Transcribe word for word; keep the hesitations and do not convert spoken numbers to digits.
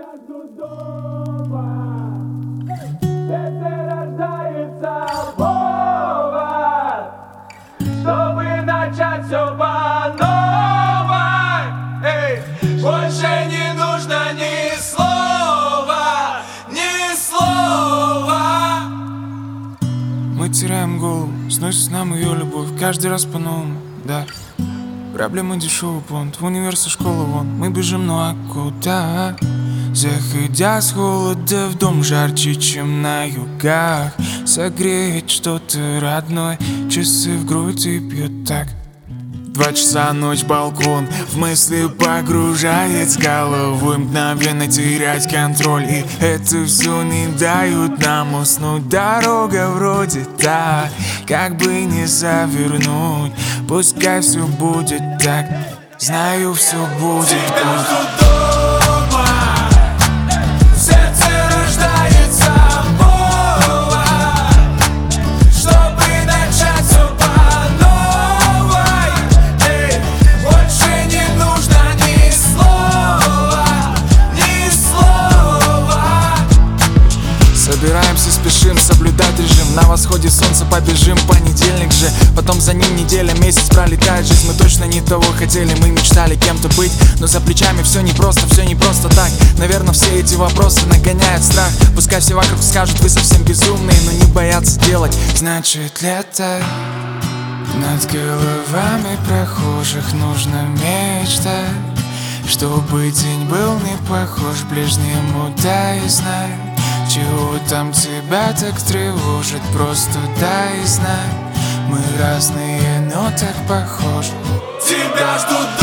Тебя ждут дома, сердце рождается повод, чтобы начать все по новой. Эй, больше не нужно ни слова, ни слова. Мы теряем голову, сносит нам ее любовь каждый раз по-новому, да. Проблемы дешевый понт, в универ со школы вон. Мы бежим, ну а куда? Заходя с холода в дом жарче, чем на югах. Согреет что-то родное, часы в груди бьют так. Два часа ночь, балкон, в мысли погружает с головой, мгновенно терять контроль. И это все не дают нам уснуть. Дорога вроде та, как бы не завернуть. Пускай все будет так, знаю, все будет. Тебя ждут дома, в сердце рождается повод, чтобы начать все по новой. Эй, больше не нужно ни слова, ни слова. Собираемся, спешим соблюдать режим. На восходе солнца побежим, понедельник же. Потом за ним неделя, месяц пролетает жизнь. Мы точно не того хотели, мы мечтали кем-то быть. Но за плечами все непросто, все не просто так. Наверное, все эти вопросы нагоняют страх. Пускай все вокруг скажут, вы совсем безумные, но не боятся делать. Значит, лето над головами прохожих нужно мечтать, чтобы день был не похож ближнему, да и знай. Чего там тебя так тревожит, просто дай знать. Мы разные, но так похожи. Тебя ждут